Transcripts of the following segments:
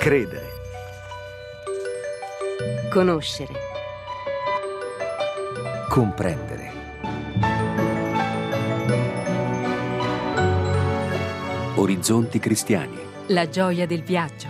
Credere. Conoscere. Comprendere. Orizzonti cristiani. La gioia del viaggio.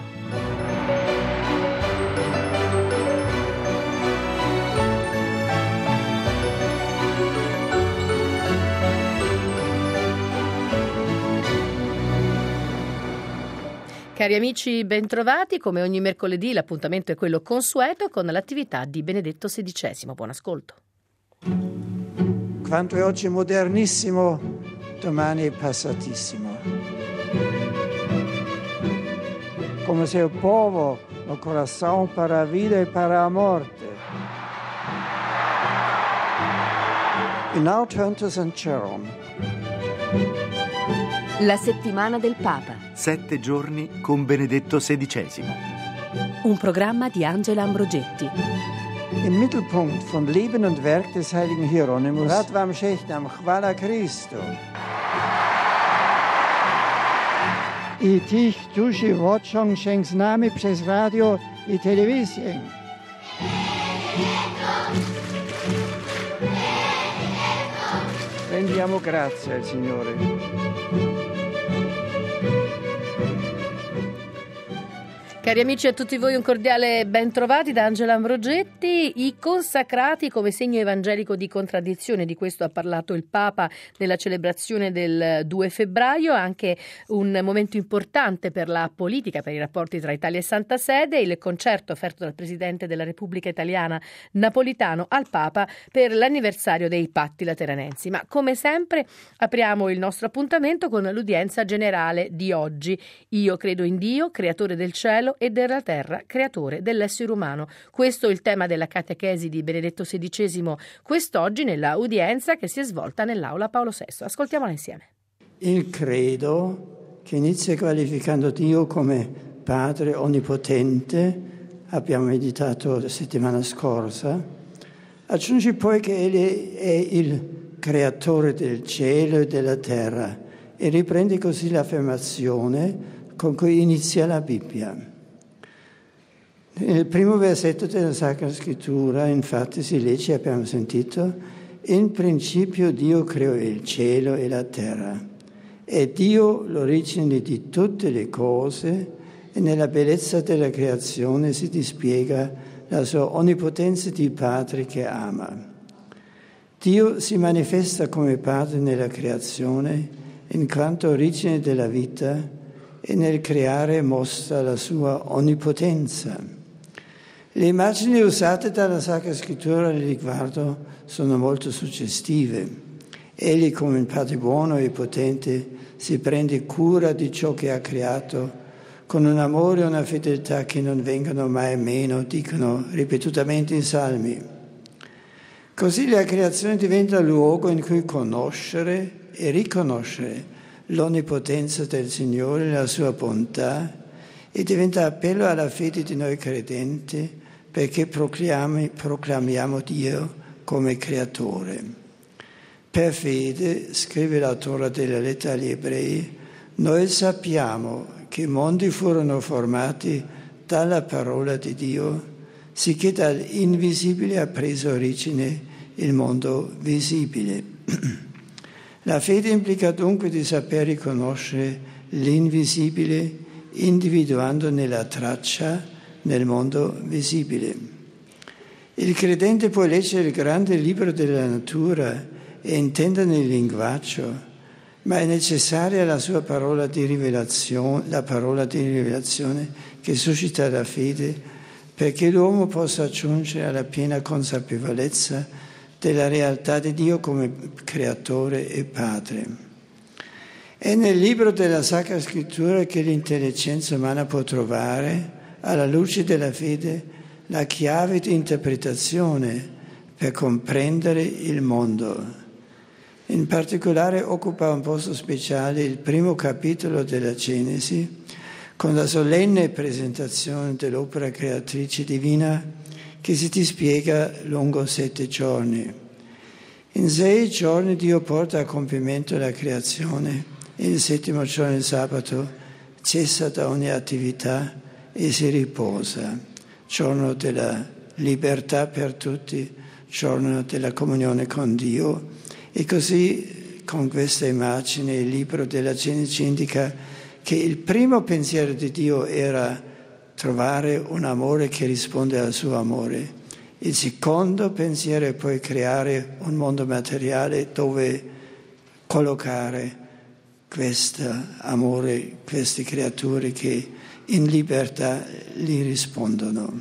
Cari amici, bentrovati. Come ogni mercoledì l'appuntamento è quello consueto con l'attività di Benedetto XVI. Buon ascolto. Quanto è oggi modernissimo, domani è passatissimo. Come se il povo, il coração para a vida e para a morte. E now turn to St. Jerome. La settimana del Papa. 7 giorni con Benedetto XVI. Un programma di Angela Ambrogetti. Im Mittelpunkt von Leben und Werk des heiligen Hieronymus, Radvam Shechnam, Chwala Christo. I tych, którzy woczą się z nami przez radio i telewizję. Rendiamo grazie al Signore. Cari amici, a tutti voi un cordiale bentrovati da Angela Ambrogetti. I consacrati come segno evangelico di contraddizione, di questo ha parlato il Papa nella celebrazione del 2 febbraio, anche un momento importante per la politica, per i rapporti tra Italia e Santa Sede, il concerto offerto dal Presidente della Repubblica Italiana Napolitano al Papa per l'anniversario dei Patti Lateranensi. Ma come sempre apriamo il nostro appuntamento con l'udienza generale di oggi. Io credo in Dio, creatore del cielo e della terra, creatore dell'essere umano. Questo è il tema della catechesi di Benedetto XVI quest'oggi nella udienza che si è svolta nell'aula Paolo VI. Ascoltiamola insieme. Il credo, che inizia qualificando Dio come Padre Onnipotente, abbiamo meditato la settimana scorsa, aggiunge poi che Egli è il creatore del cielo e della terra e riprende così l'affermazione con cui inizia la Bibbia. Nel primo versetto della Sacra Scrittura, infatti, si legge, abbiamo sentito, in principio Dio creò il cielo e la terra. È Dio l'origine di tutte le cose e nella bellezza della creazione si dispiega la sua onnipotenza di Padre che ama. Dio si manifesta come Padre nella creazione, in quanto origine della vita, e nel creare mostra la sua onnipotenza. Le immagini usate dalla Sacra Scrittura al riguardo sono molto suggestive. Egli, come il Padre buono e potente, si prende cura di ciò che ha creato, con un amore e una fedeltà che non vengono mai meno, dicono ripetutamente i Salmi. Così la creazione diventa luogo in cui conoscere e riconoscere l'onnipotenza del Signore, la sua bontà, e diventa appello alla fede di noi credenti, perché proclamiamo Dio come creatore. Per fede, scrive l'autore della lettera agli Ebrei, noi sappiamo che i mondi furono formati dalla parola di Dio, sicché dall'invisibile ha preso origine il mondo visibile. La fede implica dunque di saper riconoscere l'invisibile, individuandone la traccia nel mondo visibile. Il credente può leggere il grande libro della natura e intenderne il linguaggio, ma è necessaria la sua parola di rivelazione, la parola di rivelazione che suscita la fede, perché l'uomo possa giungere alla piena consapevolezza della realtà di Dio come creatore e padre. È nel libro della Sacra Scrittura che l'intelligenza umana può trovare, alla luce della fede, la chiave di interpretazione per comprendere il mondo. In particolare occupa un posto speciale il primo capitolo della Genesi, con la solenne presentazione dell'opera creatrice divina che si dispiega lungo 7 giorni. In 6 giorni Dio porta a compimento la creazione e il 7° giorno, il sabato, cessa da ogni attività e si riposa, giorno della libertà per tutti, giorno della comunione con Dio. E così con questa immagine il libro della Genesi ci indica che il primo pensiero di Dio era trovare un amore che risponde al suo amore. Il secondo pensiero è poi creare un mondo materiale dove collocare questo amore, queste creature che in libertà gli rispondono.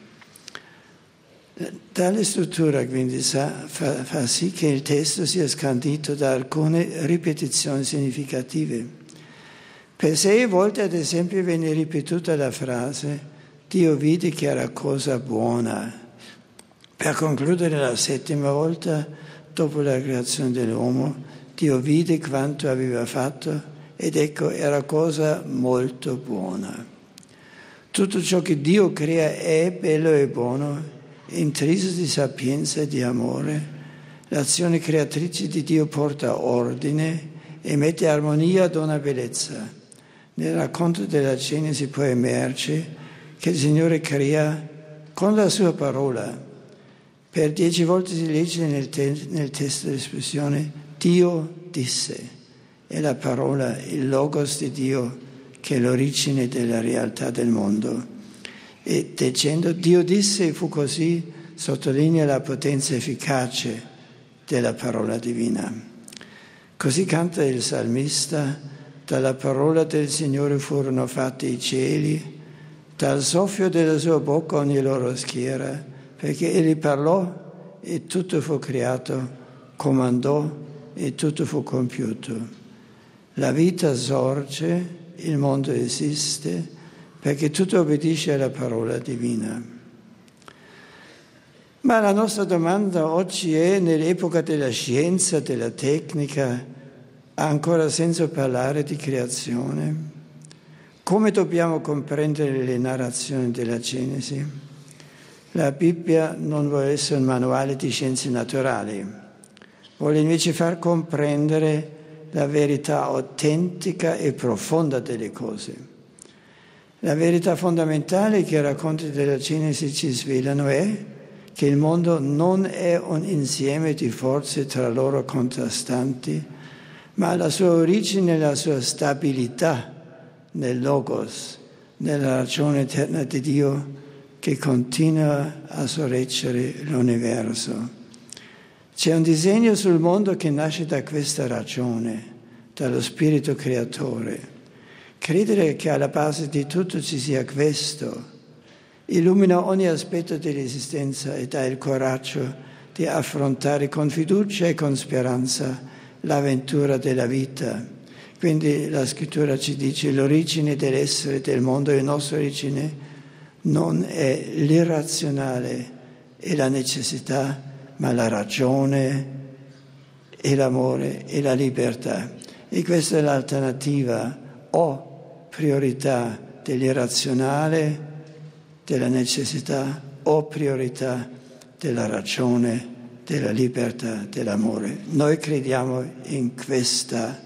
Tale struttura quindi fa sì che il testo sia scandito da alcune ripetizioni significative. Per 6 volte, ad esempio, viene ripetuta la frase «Dio vide che era cosa buona», per concludere la 7ª volta, dopo la creazione dell'uomo, Dio vide quanto aveva fatto ed ecco era cosa molto buona. Tutto ciò che Dio crea è bello e buono, intriso di sapienza e di amore. L'azione creatrice di Dio porta ordine e mette armonia ad una bellezza. Nel racconto della Genesi poi emerge che il Signore crea con la sua parola. Per 10 volte si legge nel testo l'espressione Dio disse. È la parola, il logos di Dio, che è l'origine della realtà del mondo. E dicendo Dio disse e fu così, sottolinea la potenza efficace della parola divina. Così canta il salmista, dalla parola del Signore furono fatti i cieli, dal soffio della sua bocca ogni loro schiera, perché egli parlò e tutto fu creato, comandò e tutto fu compiuto. La vita sorge, il mondo esiste, perché tutto obbedisce alla parola divina. Ma la nostra domanda oggi è, nell'epoca della scienza, della tecnica, ha ancora senso parlare di creazione? Come dobbiamo comprendere le narrazioni della Genesi? La Bibbia non vuole essere un manuale di scienze naturali, vuole invece far comprendere la verità autentica e profonda delle cose. La verità fondamentale che i racconti della Genesi ci svelano è che il mondo non è un insieme di forze tra loro contrastanti, ma la sua origine e la sua stabilità nel Logos, nella ragione eterna di Dio che continua a sorreggere l'universo. C'è un disegno sul mondo che nasce da questa ragione, dallo spirito creatore. Credere che alla base di tutto ci sia questo illumina ogni aspetto dell'esistenza e dà il coraggio di affrontare con fiducia e con speranza l'avventura della vita. Quindi la scrittura ci dice l'origine dell'essere del mondo, la nostra origine non è l'irrazionale e la necessità, ma la ragione e l'amore e la libertà. E questa è l'alternativa o priorità dell'irrazionale, della necessità o priorità della ragione, della libertà, dell'amore. Noi crediamo in questa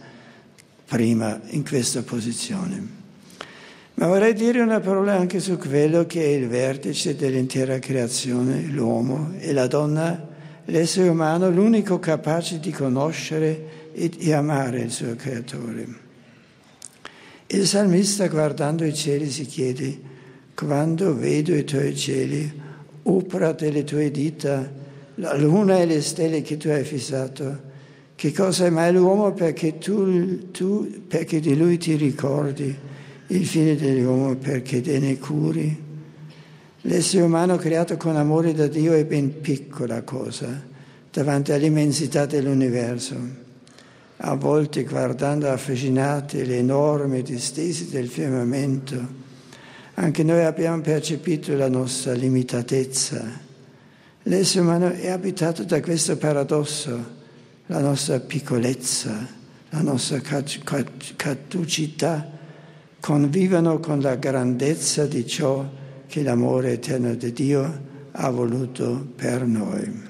posizione. Ma vorrei dire una parola anche su quello che è il vertice dell'intera creazione, l'uomo e la donna, l'essere umano, l'unico capace di conoscere e di amare il suo creatore. Il salmista, guardando i cieli, si chiede: quando vedo i tuoi cieli, opera delle tue dita, la luna e le stelle che tu hai fissato, che cosa è mai l'uomo perché perché di lui ti ricordi, il figlio dell'uomo perché te ne curi? L'essere umano creato con amore da Dio è ben piccola cosa davanti all'immensità dell'universo. A volte, guardando affascinati le enormi distese del firmamento, anche noi abbiamo percepito la nostra limitatezza. L'essere umano è abitato da questo paradosso, la nostra piccolezza, la nostra caducità, convivono con la grandezza di ciò che l'amore eterno di Dio ha voluto per noi.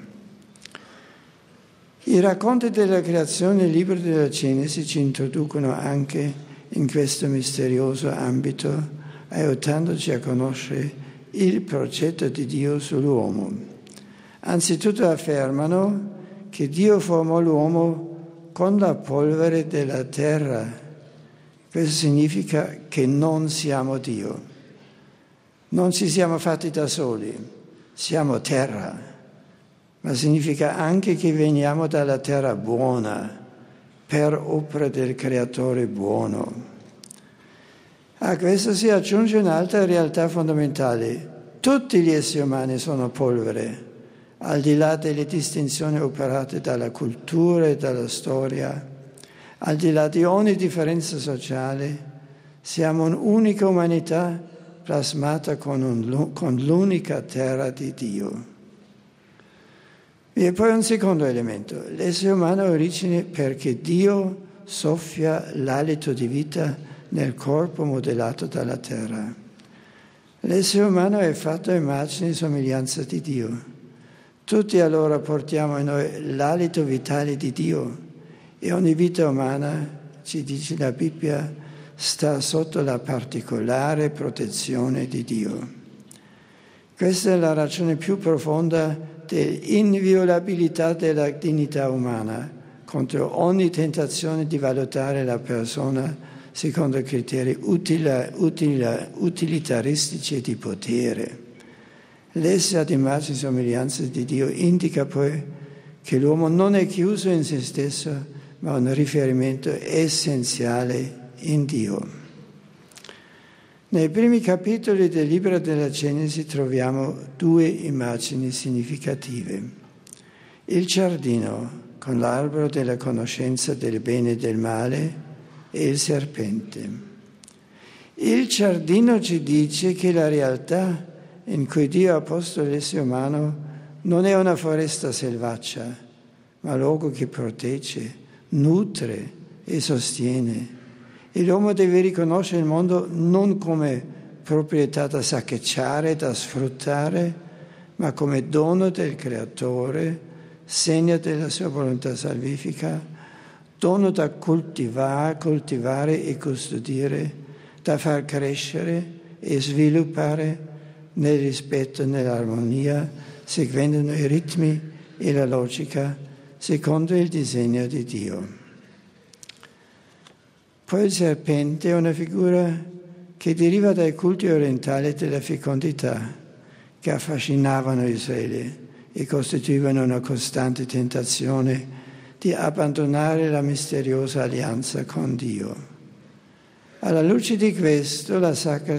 I racconti della creazione nel libro della Genesi ci introducono anche in questo misterioso ambito aiutandoci a conoscere il progetto di Dio sull'uomo. Anzitutto affermano che Dio formò l'uomo con la polvere della terra. Questo significa che non siamo Dio. Non ci siamo fatti da soli, siamo terra, ma significa anche che veniamo dalla terra buona, per opera del Creatore buono. A questo si aggiunge un'altra realtà fondamentale. Tutti gli esseri umani sono polvere, al di là delle distinzioni operate dalla cultura e dalla storia, al di là di ogni differenza sociale, siamo un'unica umanità plasmata con l'unica terra di Dio. E poi un secondo elemento. L'essere umano ha origine perché Dio soffia l'alito di vita nel corpo modellato dalla terra. L'essere umano è fatto a immagine e somiglianza di Dio. Tutti allora portiamo in noi l'alito vitale di Dio e ogni vita umana, ci dice la Bibbia, sta sotto la particolare protezione di Dio. Questa è la ragione più profonda dell'inviolabilità della dignità umana contro ogni tentazione di valutare la persona secondo criteri utilitaristici e di potere. L'essere ad immagine e somiglianza di Dio indica poi che l'uomo non è chiuso in se stesso, ma un riferimento essenziale in Dio. Nei primi capitoli del libro della Genesi troviamo due immagini significative. Il giardino con l'albero della conoscenza del bene e del male e il serpente. Il giardino ci dice che la realtà in cui Dio ha posto l'essere umano non è una foresta selvaggia, ma un luogo che protegge, nutre e sostiene. E l'uomo deve riconoscere il mondo non come proprietà da saccheggiare, da sfruttare, ma come dono del Creatore, segno della sua volontà salvifica, dono da coltivare e custodire, da far crescere e sviluppare nel rispetto e nell'armonia, seguendo i ritmi e la logica, secondo il disegno di Dio. Poi il serpente è una figura che deriva dai culti orientali della fecondità, che affascinavano Israele e costituivano una costante tentazione di abbandonare la misteriosa alleanza con Dio. Alla luce di questo, la Sacra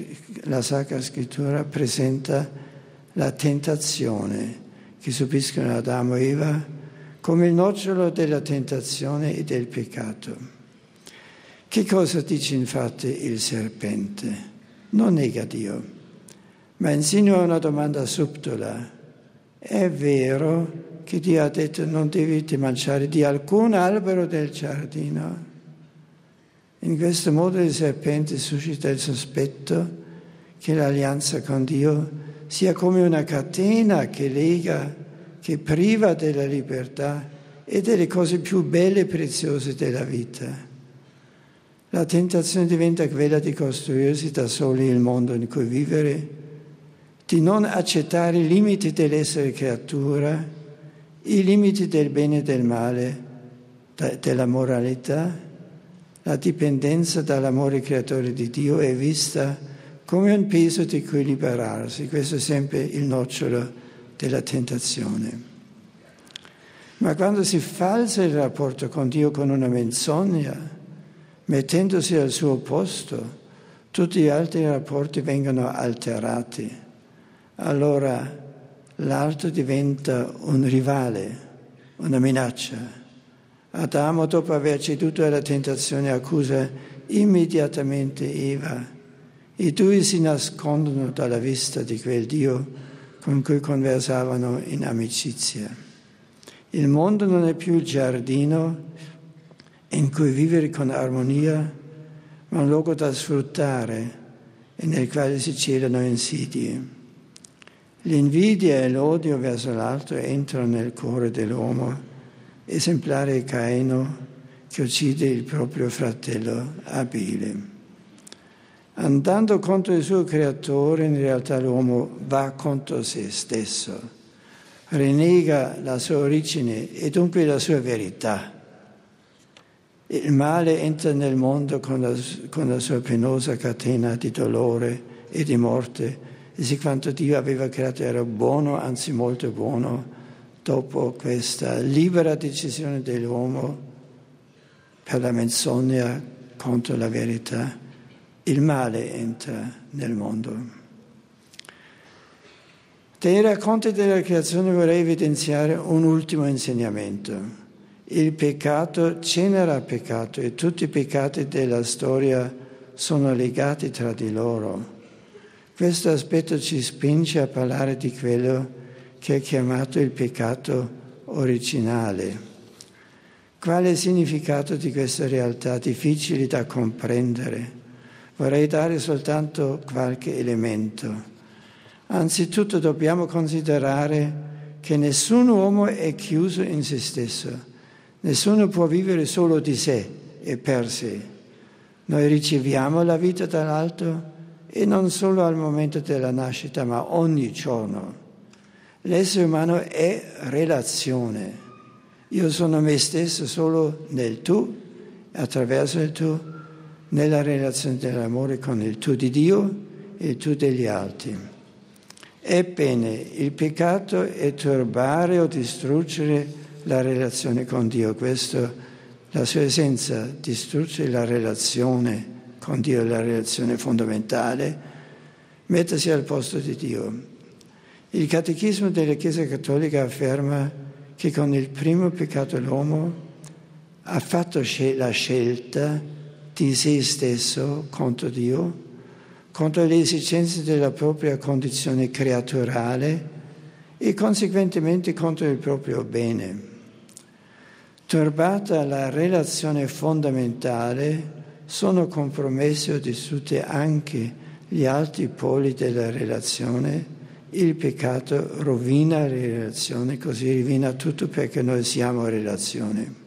Scrittura presenta la tentazione che subiscono Adamo e Eva come il nocciolo della tentazione e del peccato. Che cosa dice infatti il serpente? Non nega Dio, ma insinua una domanda subdola. È vero che Dio ha detto non dovete mangiare di alcun albero del giardino? In questo modo il serpente suscita il sospetto che l'alleanza con Dio sia come una catena che lega, che priva della libertà e delle cose più belle e preziose della vita. La tentazione diventa quella di costruirsi da soli il mondo in cui vivere, di non accettare i limiti dell'essere creatura, i limiti del bene e del male, della moralità. La dipendenza dall'amore creatore di Dio è vista come un peso di cui liberarsi. Questo è sempre il nocciolo della tentazione. Ma quando si falsa il rapporto con Dio con una menzogna, mettendosi al suo posto, tutti gli altri rapporti vengono alterati. Allora l'altro diventa un rivale, una minaccia. Adamo, dopo aver ceduto alla tentazione, accusa immediatamente Eva. I due si nascondono dalla vista di quel Dio con cui conversavano in amicizia. Il mondo non è più il giardino in cui vivere con armonia, ma un luogo da sfruttare e nel quale si celano insidie. L'invidia e l'odio verso l'altro entrano nel cuore dell'uomo, esemplare Caino che uccide il proprio fratello Abele. Andando contro il suo creatore, in realtà l'uomo va contro se stesso, rinnega la sua origine e dunque la sua verità. Il male entra nel mondo con la sua penosa catena di dolore e di morte, e se quanto Dio aveva creato era buono, anzi molto buono, dopo questa libera decisione dell'uomo per la menzogna contro la verità, il male entra nel mondo. Dai racconti della creazione vorrei evidenziare un ultimo insegnamento. Il peccato genera peccato e tutti i peccati della storia sono legati tra di loro. Questo aspetto ci spinge a parlare di quello che è chiamato il peccato originale. Quale è il significato di questa realtà difficile da comprendere? Vorrei dare soltanto qualche elemento. Anzitutto dobbiamo considerare che nessun uomo è chiuso in se stesso. Nessuno può vivere solo di sé e per sé. Noi riceviamo la vita dall'alto e non solo al momento della nascita, ma ogni giorno. L'essere umano è relazione. Io sono me stesso solo nel tu, attraverso il tu, nella relazione dell'amore con il tu di Dio e il tu degli altri. Ebbene, il peccato è turbare o distruggere la relazione con Dio. Questo, la sua essenza, distruggere la relazione con Dio, la relazione fondamentale, mettersi al posto di Dio. Il Catechismo della Chiesa Cattolica afferma che con il primo peccato l'uomo ha fatto la scelta di se stesso contro Dio, contro le esigenze della propria condizione creaturale e conseguentemente contro il proprio bene. Turbata la relazione fondamentale, sono compromessi o distrutti anche gli altri poli della relazione. Il peccato rovina la relazione, così rovina tutto perché noi siamo relazione.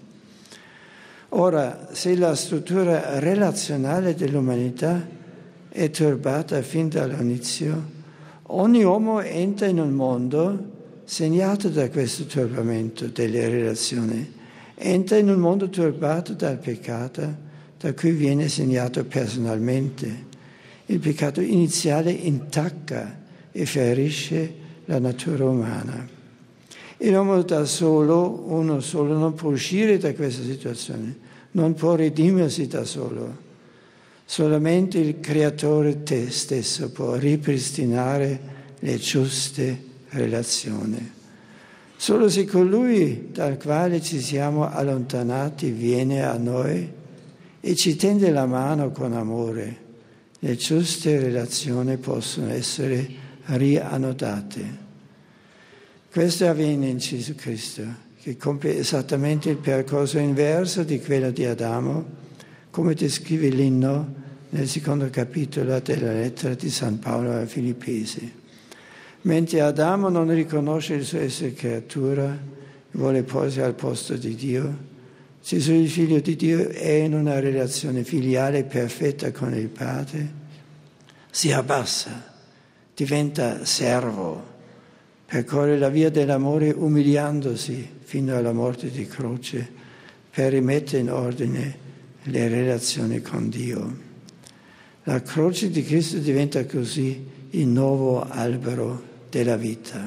Ora, se la struttura relazionale dell'umanità è turbata fin dall'inizio, ogni uomo entra in un mondo segnato da questo turbamento delle relazioni, entra in un mondo turbato dal peccato, da cui viene segnato personalmente. Il peccato iniziale intacca e ferisce la natura umana. E l'uomo da solo, uno solo, non può uscire da questa situazione, non può redimersi da solo. Solamente il Creatore te stesso può ripristinare le giuste relazioni. Solo se colui dal quale ci siamo allontanati viene a noi e ci tende la mano con amore, le giuste relazioni possono essere riannodate. Questo avviene in Gesù Cristo, che compie esattamente il percorso inverso di quello di Adamo, come descrive l'inno nel secondo capitolo della lettera di San Paolo ai Filippesi. Mentre Adamo non riconosce il suo essere creatura, vuole porsi al posto di Dio, Gesù, il Figlio di Dio, è in una relazione filiale perfetta con il Padre, si abbassa, diventa servo, percorre la via dell'amore umiliandosi fino alla morte di croce per rimettere in ordine le relazioni con Dio. La croce di Cristo diventa così il nuovo albero della vita.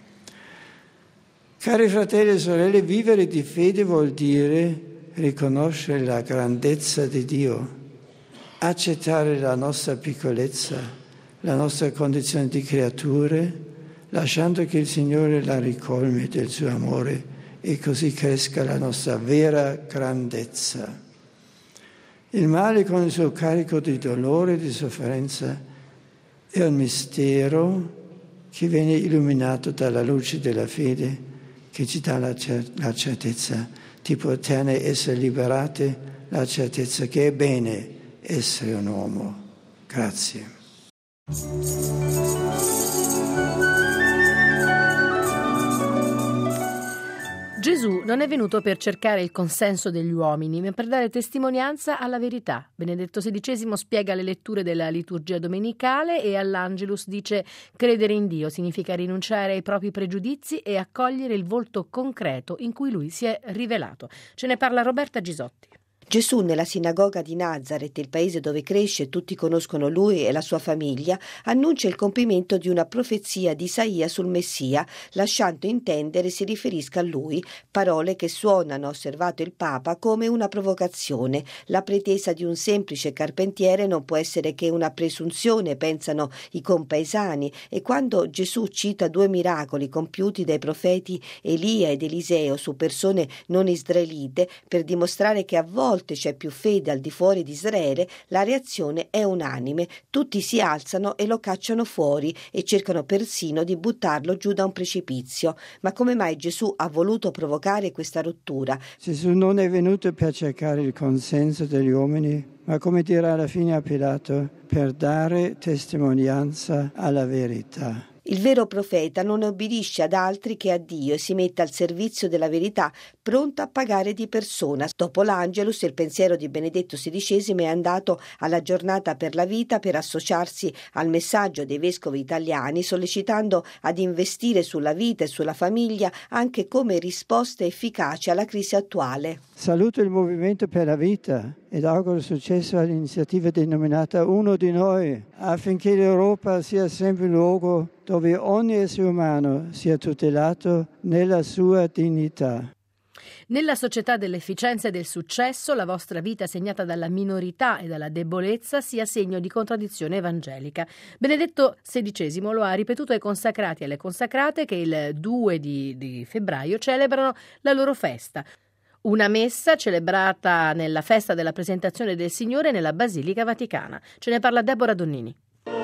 Cari fratelli e sorelle, vivere di fede vuol dire riconoscere la grandezza di Dio, accettare la nostra piccolezza, la nostra condizione di creature, lasciando che il Signore la ricolmi del suo amore e così cresca la nostra vera grandezza. Il male con il suo carico di dolore e di sofferenza è un mistero che viene illuminato dalla luce della fede che ci dà la certezza di poterne essere liberate, la certezza che è bene essere un uomo. Grazie. Gesù non è venuto per cercare il consenso degli uomini, ma per dare testimonianza alla verità. Benedetto XVI spiega le letture della liturgia domenicale e all'Angelus dice: credere in Dio significa rinunciare ai propri pregiudizi e accogliere il volto concreto in cui lui si è rivelato. Ce ne parla Roberta Gisotti. Gesù nella sinagoga di Nazaret, il paese dove cresce, tutti conoscono lui e la sua famiglia, annuncia il compimento di una profezia di Isaia sul Messia, lasciando intendere si riferisca a lui, parole che suonano, ha osservato il Papa, come una provocazione. La pretesa di un semplice carpentiere non può essere che una presunzione, pensano i compaesani, e quando Gesù cita 2 miracoli compiuti dai profeti Elia ed Eliseo su persone non israelite per dimostrare che a volte c'è più fede al di fuori di Israele, la reazione è unanime. Tutti si alzano e lo cacciano fuori e cercano persino di buttarlo giù da un precipizio. Ma come mai Gesù ha voluto provocare questa rottura? Gesù non è venuto per cercare il consenso degli uomini, ma come dirà alla fine a Pilato, per dare testimonianza alla verità. Il vero profeta non obbedisce ad altri che a Dio e si mette al servizio della verità, pronto a pagare di persona. Dopo l'Angelus, il pensiero di Benedetto XVI è andato alla giornata per la vita per associarsi al messaggio dei vescovi italiani, sollecitando ad investire sulla vita e sulla famiglia anche come risposta efficace alla crisi attuale. Saluto il Movimento per la Vita ed auguro successo all'iniziativa denominata Uno di Noi, affinché l'Europa sia sempre un luogo dove ogni essere umano sia tutelato nella sua dignità. Nella società dell'efficienza e del successo, la vostra vita segnata dalla minorità e dalla debolezza sia segno di contraddizione evangelica. Benedetto XVI lo ha ripetuto ai consacrati e alle consacrate che il 2 di febbraio celebrano la loro festa. Una messa celebrata nella festa della presentazione del Signore nella Basilica Vaticana. Ce ne parla Deborah Donnini.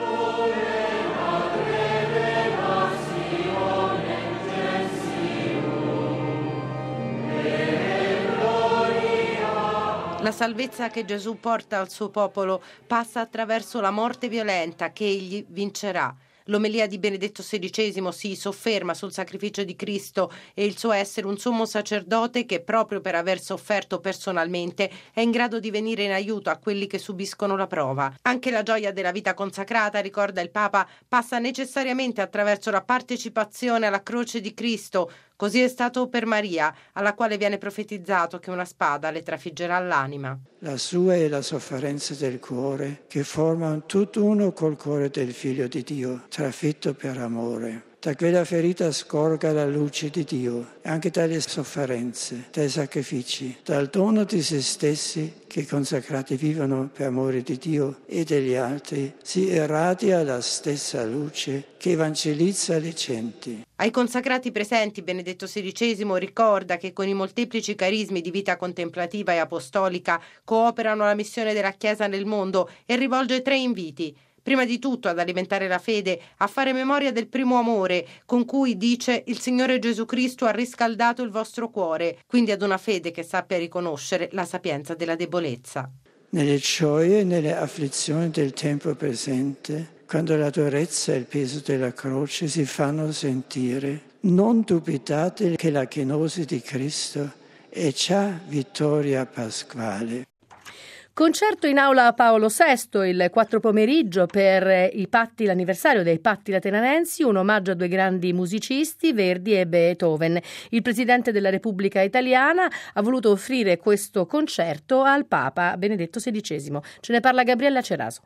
La salvezza che Gesù porta al suo popolo passa attraverso la morte violenta che egli vincerà. L'omelia di Benedetto XVI si sofferma sul sacrificio di Cristo e il suo essere un sommo sacerdote che, proprio per aver sofferto personalmente, è in grado di venire in aiuto a quelli che subiscono la prova. Anche la gioia della vita consacrata, ricorda il Papa, passa necessariamente attraverso la partecipazione alla croce di Cristo. Così è stato per Maria, alla quale viene profetizzato che una spada le trafiggerà l'anima. La sua è la sofferenza del cuore, che forma un tutt'uno col cuore del Figlio di Dio, trafitto per amore. Da quella ferita scorga la luce di Dio, anche dalle sofferenze, dai sacrifici, dal dono di se stessi che i consacrati vivono per amore di Dio e degli altri, si irradia la stessa luce che evangelizza le genti. Ai consacrati presenti Benedetto XVI ricorda che con i molteplici carismi di vita contemplativa e apostolica cooperano alla missione della Chiesa nel mondo e rivolge 3 inviti. Prima di tutto ad alimentare la fede, a fare memoria del primo amore con cui, dice, il Signore Gesù Cristo ha riscaldato il vostro cuore, quindi ad una fede che sappia riconoscere la sapienza della debolezza. Nelle gioie e nelle afflizioni del tempo presente, quando la durezza e il peso della croce si fanno sentire, non dubitate che la chenosi di Cristo è già vittoria pasquale. Concerto in aula Paolo VI il 4 pomeriggio per l'anniversario dei Patti Lateranensi, un omaggio a 2 grandi musicisti, Verdi e Beethoven. Il Presidente della Repubblica Italiana ha voluto offrire questo concerto al Papa Benedetto XVI. Ce ne parla Gabriella Ceraso.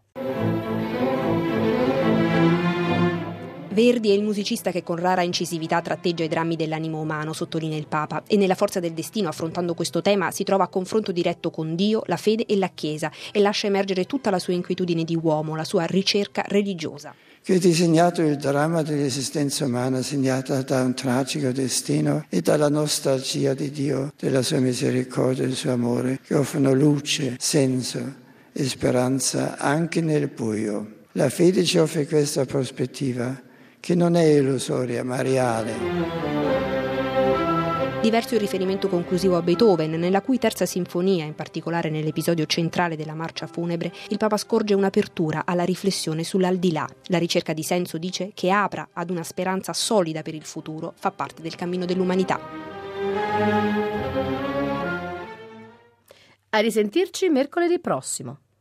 Verdi è il musicista che con rara incisività tratteggia i drammi dell'animo umano, sottolinea il Papa, e nella forza del destino, affrontando questo tema, si trova a confronto diretto con Dio, la fede e la Chiesa e lascia emergere tutta la sua inquietudine di uomo, la sua ricerca religiosa. Che ha disegnato il dramma dell'esistenza umana segnata da un tragico destino e dalla nostalgia di Dio, della sua misericordia e del suo amore, che offrono luce, senso e speranza anche nel buio. La fede ci offre questa prospettiva, che non è illusoria ma reale. Diverso il riferimento conclusivo a Beethoven, nella cui terza sinfonia, in particolare nell'episodio centrale della marcia funebre, il Papa scorge un'apertura alla riflessione sull'aldilà. La ricerca di senso, dice, che apra ad una speranza solida per il futuro, fa parte del cammino dell'umanità. A risentirci mercoledì prossimo.